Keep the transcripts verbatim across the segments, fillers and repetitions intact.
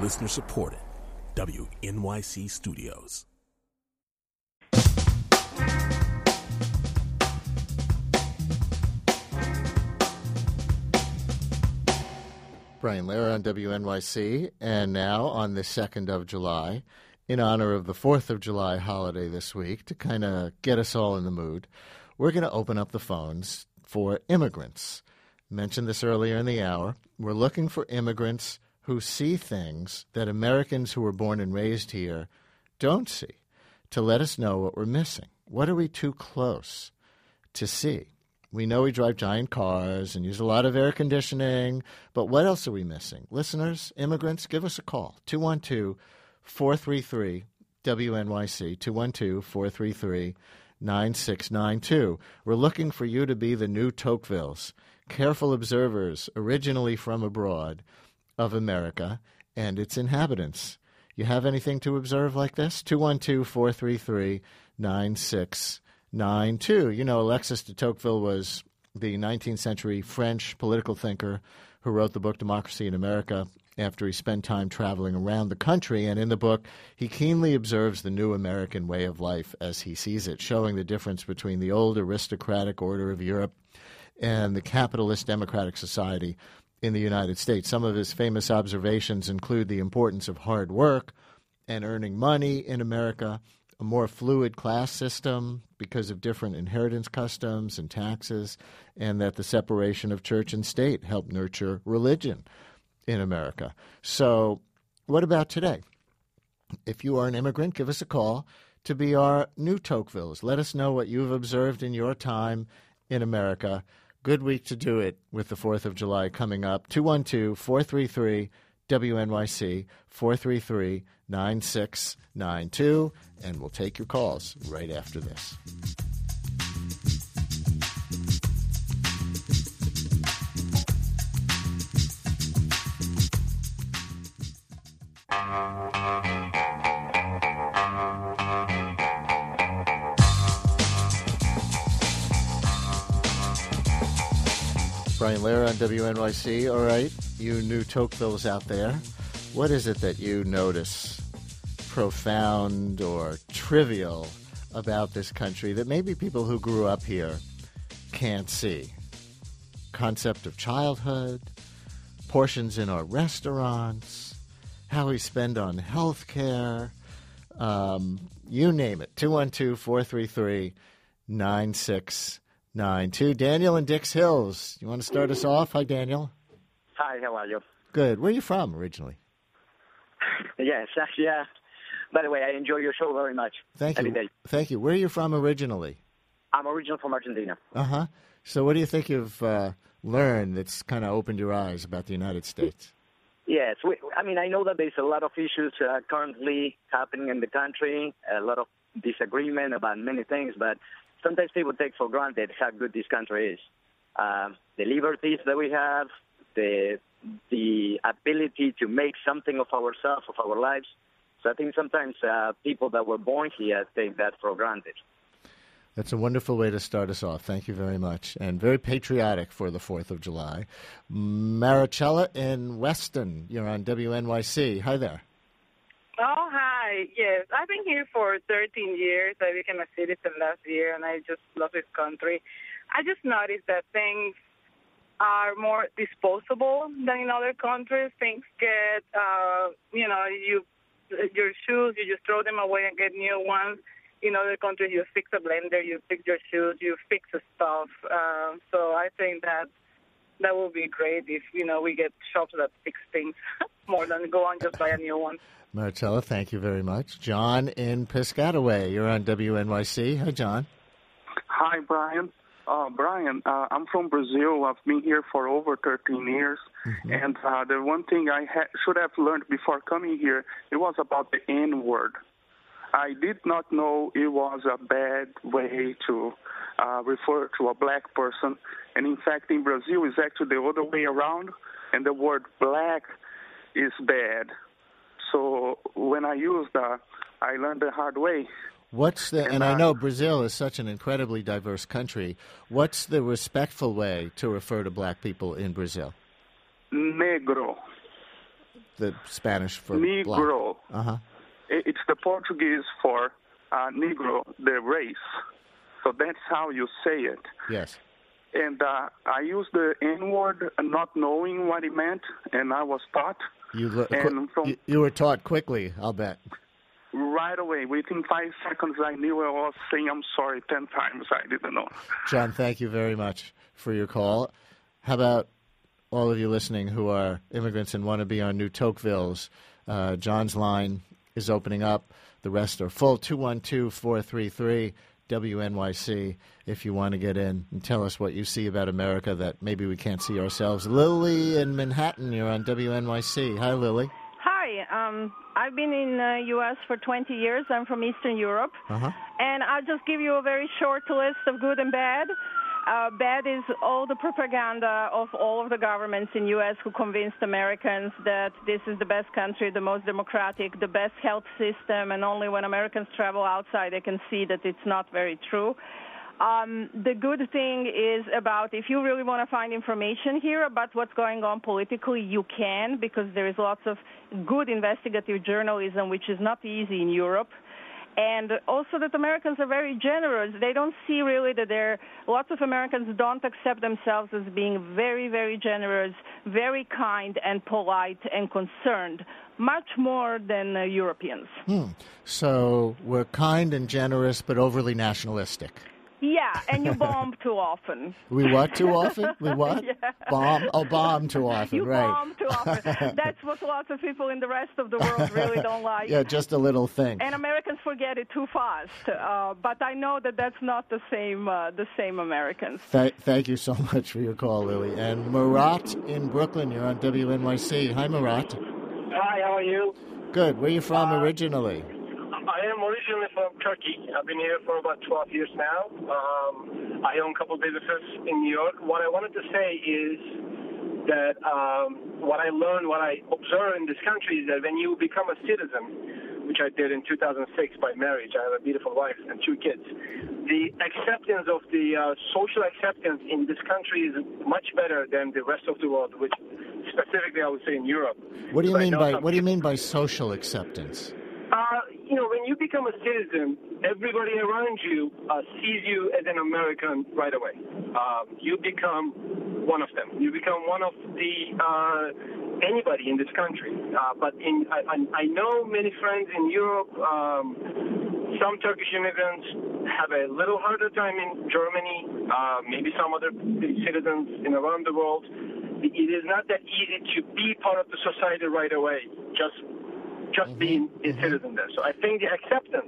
Listener supported. W N Y C Studios. Brian Lehrer on W N Y C, and now on the second of July, in honor of the fourth of July holiday this week, to kind of get us all in the mood, we're going to open up the phones for immigrants. Mentioned this earlier in the hour. We're looking for immigrants who see things that Americans who were born and raised here don't see, to let us know what we're missing. What are we too close to see? We know we drive giant cars and use a lot of air conditioning, but what else are we missing? Listeners, immigrants, give us a call, two one two, four three three, W N Y C, two one two, four three three, nine six nine two. We're looking for you to be the new Tocquevilles, careful observers originally from abroad of America and its inhabitants. You have anything to observe like this? two one two, four three three, nine six nine two. You know, Alexis de Tocqueville was the nineteenth century French political thinker who wrote the book Democracy in America after he spent time traveling around the country. And in the book, he keenly observes the new American way of life as he sees it, showing the difference between the old aristocratic order of Europe and the capitalist democratic society in the United States. Some of his famous observations include the importance of hard work and earning money in America, a more fluid class system because of different inheritance customs and taxes, and that the separation of church and state helped nurture religion in America. So what about today? If you are an immigrant, give us a call to be our new Tocquevilles. Let us know what you've observed in your time in America. Good week to do it with the fourth of July coming up. two one two, four three three, W N Y C, four three three, nine six nine two, and we'll take your calls right after this. Brian Lehrer on W N Y C. All right, you new Tocquevilles out there. What is it that you notice profound or trivial about this country that maybe people who grew up here can't see? Concept of childhood, portions in our restaurants, how we spend on health care, um, you name it. two one two, four three three, nine six nine two. Daniel in Dix Hills. You want to start us off? Hi, Daniel. Hi, how are you? Good. Where are you from originally? Yes, yeah. By the way, I enjoy your show very much. Thank every you. Day. Thank you. Where are you from originally? I'm originally from Argentina. Uh-huh. So what do you think you've uh, learned that's kind of opened your eyes about the United States? Yes. We, I mean, I know that there's a lot of issues uh, currently happening in the country, a lot of disagreement about many things, but sometimes people take for granted how good this country is. Um, the liberties that we have, the the ability to make something of ourselves, of our lives. So I think sometimes uh, people that were born here take that for granted. That's a wonderful way to start us off. Thank you very much. And very patriotic for the fourth of July. Maricela in Weston, you're on W N Y C. Hi there. Oh, hi. Yes, I've been here for thirteen years. I became a citizen last year, and I just love this country. I just noticed that things are more disposable than in other countries. Things get, uh, you know, you your shoes, you just throw them away and get new ones. In other countries, you fix a blender, you fix your shoes, you fix the stuff. Uh, so I think that that would be great if, you know, we get shops that fix things more than go on just buy a new one. Maricela, thank you very much. John in Piscataway, you're on W N Y C. Hi, John. Hi, Brian. Uh, Brian, uh, I'm from Brazil. I've been here for over thirteen years. Mm-hmm. And uh, the one thing I ha- should have learned before coming here, it was about the N-word. I did not know it was a bad way to uh, refer to a black person. And in fact, in Brazil, it's actually the other way around, and the word black is bad. So when I used that, I learned the hard way. What's the, and, and I know Brazil is such an incredibly diverse country, what's the respectful way to refer to black people in Brazil? Negro. the Spanish for Negro. Uh-huh. It's the Portuguese for uh, Negro, the race. So that's how you say it. Yes. And uh, I used the N-word not knowing what it meant, and I was taught. You, lo- and from you, you were taught quickly, I'll bet. Right away. Within five seconds, I knew I was saying I'm sorry ten times. I didn't know. John, thank you very much for your call. How about all of you listening who are immigrants and want to be on New Tokevilles? Uh, John's line is opening up. The rest are full. two one two, four three three, W N Y C if you want to get in and tell us what you see about America that maybe we can't see ourselves. Lily in Manhattan, you're on W N Y C. Hi, Lily. Hi. Um, I've been in the uh, U S for twenty years. I'm from Eastern Europe. Uh-huh. And I'll just give you a very short list of good and bad. Uh, bad is all the propaganda of all of the governments in U S who convinced Americans that this is the best country, the most democratic, the best health system, and only when Americans travel outside they can see that it's not very true. Um, the good thing is about if you really want to find information here about what's going on politically, you can, because there is lots of good investigative journalism, which is not easy in Europe. And also that Americans are very generous. They don't see really that there lots of Americans don't accept themselves as being very, very generous, very kind and polite and concerned, much more than uh, Europeans. Hmm. So we're kind and generous, but overly nationalistic. Yeah, and you bomb too often. We what too often? We what? Yeah. Bomb? Oh, bomb too often, you right. bomb too often. That's what lots of people in the rest of the world really don't like. Yeah, just a little thing. And Americans forget it too fast. Uh, but I know that that's not the same uh, the same Americans. Th- thank you so much for your call, Lily. And Murat in Brooklyn, you're on W N Y C. Hi, Murat. Hi, how are you? Good. Where are you from uh, originally? I am originally from Turkey. I've been here for about twelve years now. Um, I own a couple of businesses in New York. What I wanted to say is that um, what I learned, what I observed in this country is that when you become a citizen, which I did in two thousand six by marriage, I have a beautiful wife and two kids, the acceptance of the uh, social acceptance in this country is much better than the rest of the world, which specifically I would say in Europe. What do you But mean by some- What do you mean by social acceptance? Uh, you know, when you become a citizen, everybody around you uh, sees you as an American right away. Uh, you become one of them. You become one of the uh, anybody in this country. Uh, but in, I, I know many friends in Europe. Um, some Turkish immigrants have a little harder time in Germany. Uh, maybe some other citizens in around the world. It is not that easy to be part of the society right away. Just. just mm-hmm. being a mm-hmm. citizen there. So I think the acceptance,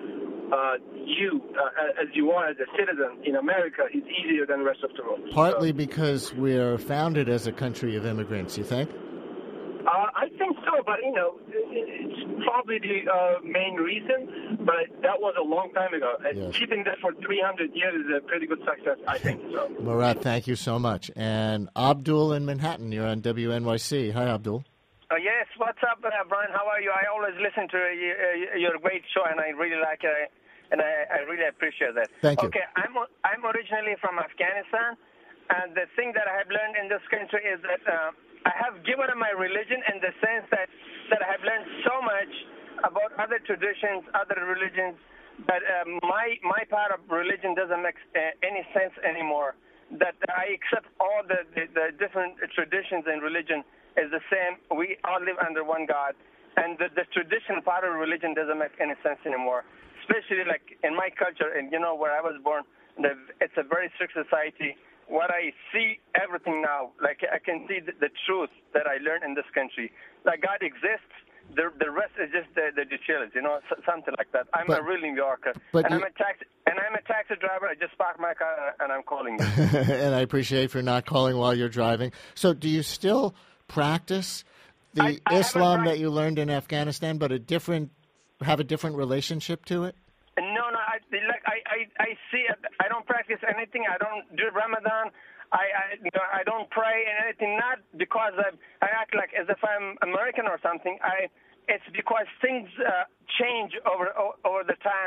uh, you, uh, as you are as a citizen in America, is easier than the rest of the world. Partly so, because we're founded as a country of immigrants, you think? Uh, I think so, but, you know, it's probably the uh, main reason, but that was a long time ago. Yes. Keeping that for three hundred years is a pretty good success, I think. So. Murat, thank you so much. And Abdul in Manhattan, you're on W N Y C. Hi, Abdul. Uh, yes, what's up, uh, Brian? How are you? I always listen to uh, your great show, and I really like it, and I, I really appreciate that. Thank you. Okay, I'm I'm originally from Afghanistan, and the thing that I have learned in this country is that uh, I have given up my religion in the sense that, that I have learned so much about other traditions, other religions, that uh, my my part of religion doesn't make uh, any sense anymore. That I accept all the, the, the different traditions and religion is the same. We all live under one God. And the, the tradition part of religion doesn't make any sense anymore, especially like in my culture and, you know, where I was born, the, it's a very strict society. What I see everything now, like I can see the, the truth that I learned in this country. Like God exists. The the rest is just the, the details, you know, something like that. I'm but, a real New Yorker, and I'm a taxi and I'm a taxi driver. I just parked my car and I'm calling you. And I appreciate for not calling while you're driving. So, do you still practice the I, I Islam that you learned in Afghanistan, but a different have a different relationship to it? No, no. I like I, I, I see it. I don't practice anything. I don't do Ramadan. I I, you know, I don't pray and anything, not because I, I act like as if I'm American or something. I it's because things uh, change over over the time,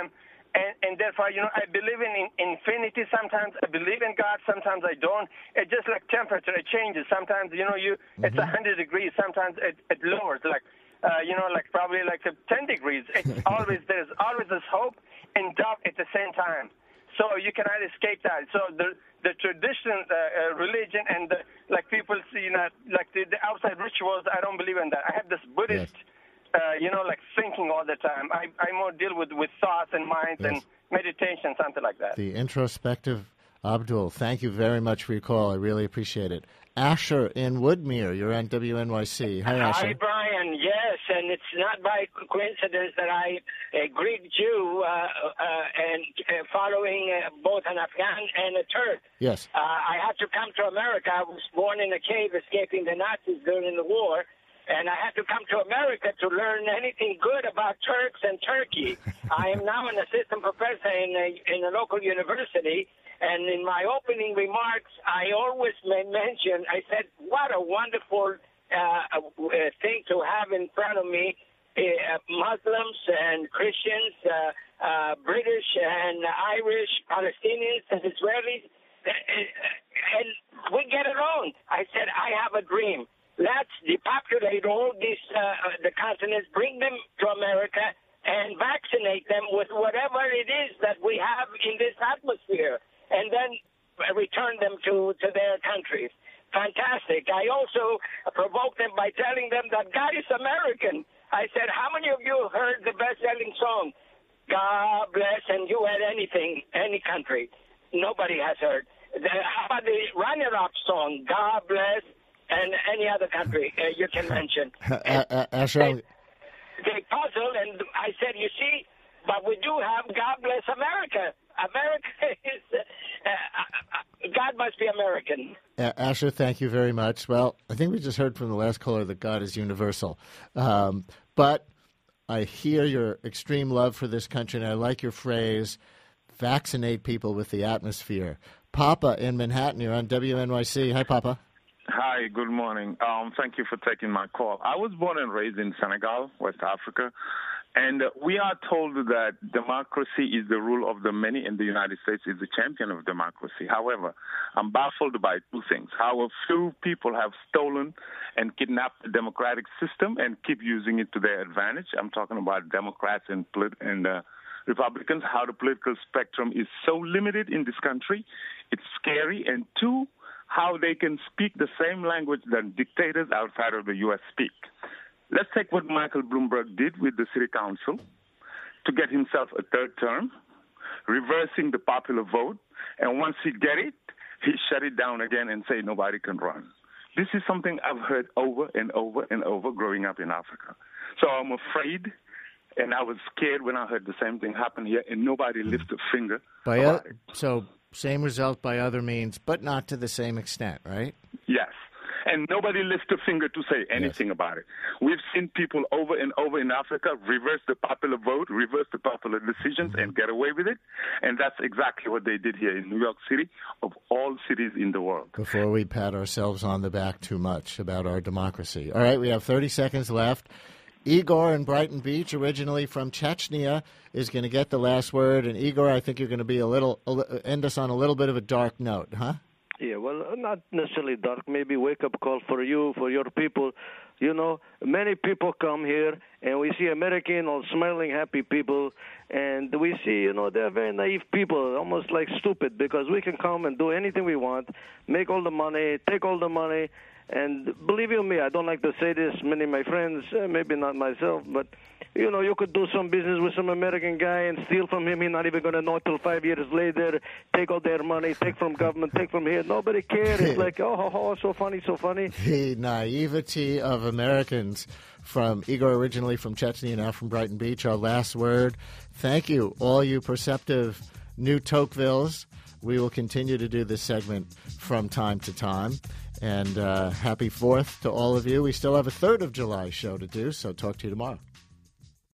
And, and therefore, you know, I believe in, in infinity. Sometimes I believe in God. Sometimes I don't. It's just like temperature. It changes. Sometimes, you know, you mm-hmm. it's one hundred degrees. Sometimes it, it lowers, like, uh, you know, like probably like ten degrees. It's always, there's always this hope and doubt at the same time. So you cannot escape that. So the the traditional uh, uh, religion and the, like people see, you know, like the, the outside rituals, I don't believe in that. I have this Buddhist yes. Uh, you know, like thinking all the time. I, I more deal with, with thoughts and minds yes. and meditation, something like that. The introspective Abdul, thank you very much for your call. I really appreciate it. Asher in Woodmere, you're on W N Y C. Hi, Asher. Hi, Brian. Yes, and it's not by coincidence that I, a Greek Jew, uh, uh, and uh, following uh, both an Afghan and a Turk. Yes. Uh, I had to come to America. I was born in a cave escaping the Nazis during the war. And I had to come to America to learn anything good about Turks and Turkey. I am now an assistant professor in a, in a local university, and in my opening remarks, I always mention, I said, what a wonderful uh, thing to have in front of me, uh, Muslims and Christians, uh, uh, British and Irish, Palestinians and Israelis, and we get along. I said, I have a dream. Let's depopulate all these uh, the continents, bring them to America, and vaccinate them with whatever it is that we have in this atmosphere, and then return them to, to their countries. Fantastic. I also provoked them by telling them that God is American. I said, how many of you heard the best-selling song, God Bless, and you had anything, any country? Nobody has heard. The, how about the runner-up song, God Bless, and any other country uh, you can mention? Uh, uh, Asher, they, they puzzled, and I said, you see, but we do have God Bless America. America is, uh, uh, God must be American. Uh, Asher, thank you very much. Well, I think we just heard from the last caller that God is universal. Um, but I hear your extreme love for this country, and I like your phrase, vaccinate people with the atmosphere. Papa in Manhattan, you're on W N Y C. Hi, Papa. Hi, good morning. Um, thank you for taking my call. I was born and raised in Senegal, West Africa, and uh, we are told that democracy is the rule of the many, and the United States is the champion of democracy. However, I'm baffled by two things: how a few people have stolen and kidnapped the democratic system and keep using it to their advantage. I'm talking about Democrats and, polit- and uh, Republicans, how the political spectrum is so limited in this country. It's scary. And two, how they can speak the same language that dictators outside of the U S speak. Let's take what Michael Bloomberg did with the city council to get himself a third term, reversing the popular vote, and once he get it, he shut it down again and say nobody can run. This is something I've heard over and over and over growing up in Africa. So I'm afraid, and I was scared when I heard the same thing happen here, and nobody lifted a finger by about a, it. So same result by other means, but not to the same extent, right? Yes. And nobody lifted a finger to say anything yes. about it. We've seen people over and over in Africa reverse the popular vote, reverse the popular decisions, mm-hmm. and get away with it. And that's exactly what they did here in New York City, of all cities in the world. Before we pat ourselves on the back too much about our democracy. All right, we have thirty seconds left. Igor in Brighton Beach, originally from Chechnya, is going to get the last word. And Igor, I think you're going to be a little end us on a little bit of a dark note, huh? Yeah, well, not necessarily dark. Maybe wake-up call for you, for your people. You know, many people come here, and we see American or smiling, happy people, and we see, you know, they're very naive people, almost like stupid, because we can come and do anything we want, make all the money, take all the money. And believe you me, I don't like to say this, many of my friends, uh, maybe not myself, but, you know, you could do some business with some American guy and steal from him. He's not even going to know till five years later, take all their money, take from government, take from here. Nobody cares. It's like, oh, oh, oh, so funny, so funny. The naivety of Americans from Igor, originally from Chechnya, now from Brighton Beach. Our last word. Thank you, all you perceptive New Tokevilles. We will continue to do this segment from time to time. And uh, happy fourth to all of you. We still have a third of July show to do, so talk to you tomorrow.